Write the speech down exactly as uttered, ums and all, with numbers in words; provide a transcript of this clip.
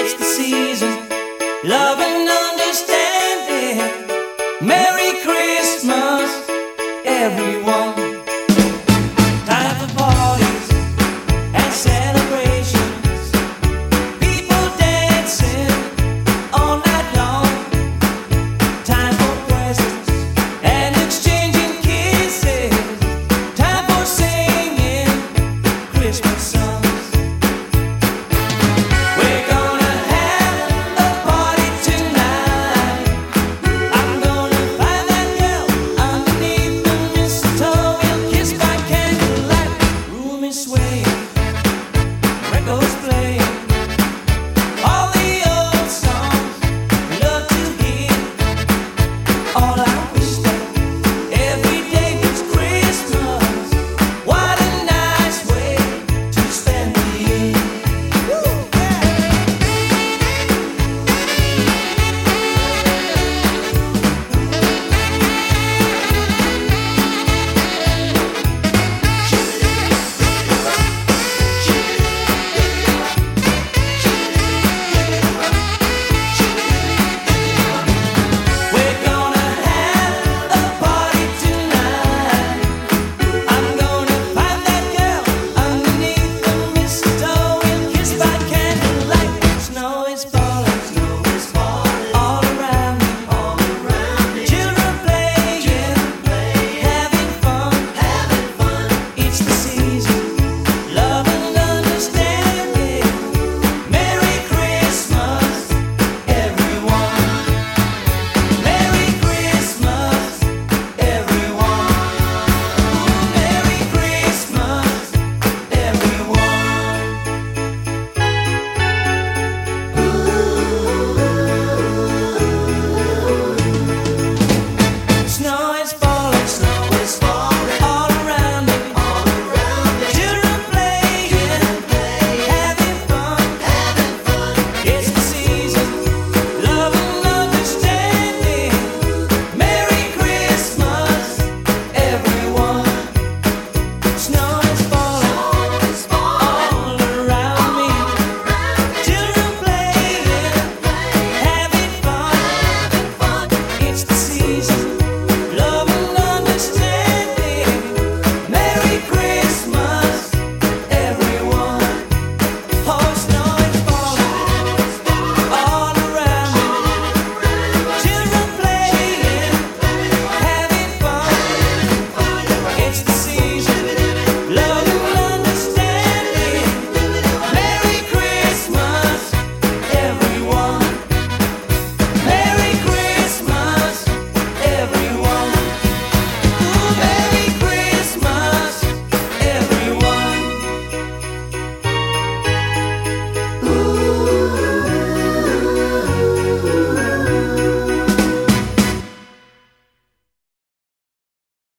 It's the season, love and understanding. Merry Christmas, everyone. Time for parties and celebrations. People dancing all night long. Time for presents and exchanging kisses. Time for singing Christmas songs. We're gonna have a party tonight. I'm gonna find that girl underneath the mistletoe. We'll kiss by candlelight. Room is swaying, records play.